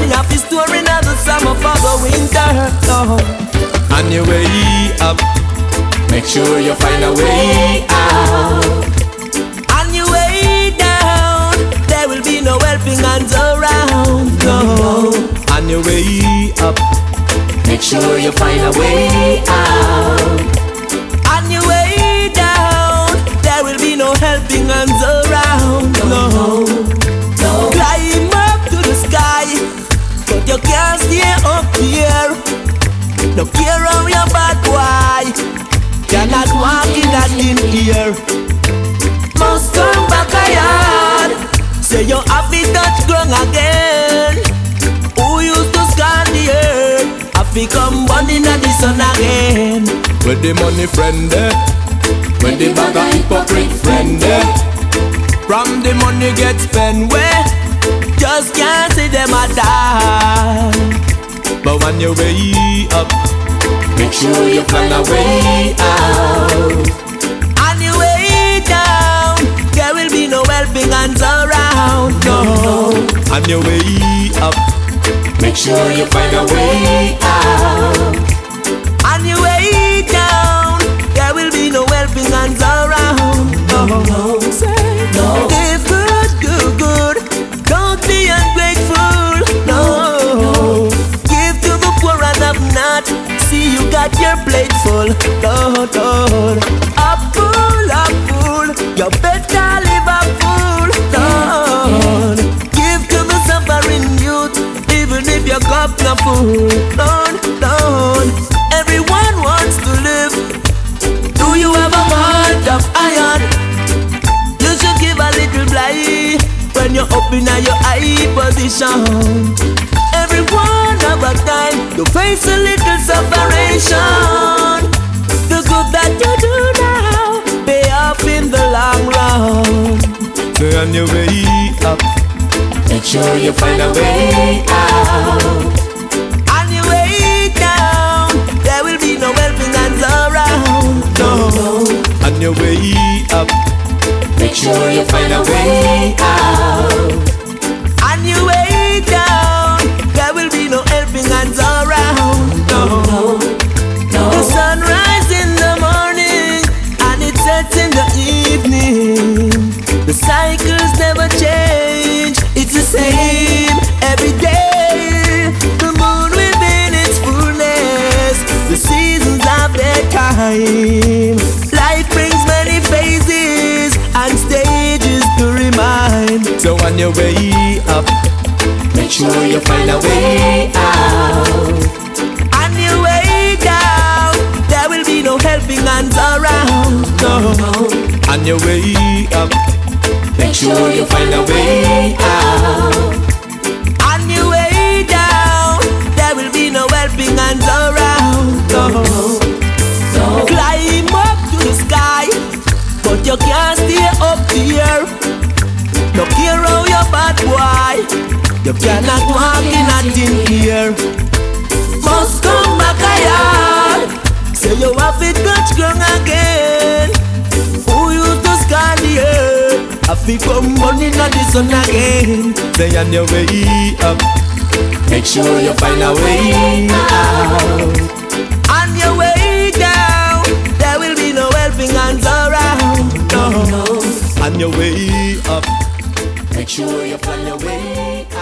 me have to store in the summer for the winter. No. On your way up, make sure you find a way out. On your way down, there will be no helping hands around. No. On your way up, make sure you find a way out. On your way down, there will be no helping hands around. No. Climb up to the sky, but you can't stay up here. No care how your bad boy cannot walk in that in here. Must come back a yard. Say you have to touch ground again. Who used to scan the earth have to come born in the sun again. With the money friend there, when the bag of hypocrite friend there. From the money get spent where just can't see them a die. But when you way up, make sure you find a way out. On your way down, there will be no helping hands around. No. On your way up, make sure you find a way out. On your way down, there will be no helping hands around. No. Give good, do good. Don't be ungrateful. No. Give to the poor and have not. See you got your plate full. Lord. A fool. You better live a fool. Lord. Give to the suffering youth, even if your cup not full. Lord. Everyone wants to live. Do you have a heart of iron? You should give a little blind when you're up in your high position. Everyone have a time to face a little separation. The good that you do now pay off in the long run. So on your way up, make sure you find a way out. On your way down, there will be no helping hands around. No. On your way up, make sure you find a way out. On your way down, there will be no helping hands around. No. The sun rises in the morning and it sets in the evening. The cycles never change, it's the same every day. The moon within its fullness, the seasons have their time. Life brings many phases and stages to remind. So on your way up, make sure you find a way out. On your way down, there will be no helping hands around. No. On your way up, make sure you find a way out. On your way down, there will be no helping hands around. No. Climb up to the sky, but you can't stay up here. No care how your bad boy, you cannot walk in a tin here. Must come back a yard. Say you have to touch ground again. Who used to scan the earth have to come born in the sun again. Say on your way up, make sure you find a way out. On your way down, there will be no helping hands around. No. On your way up, make sure you find your way out.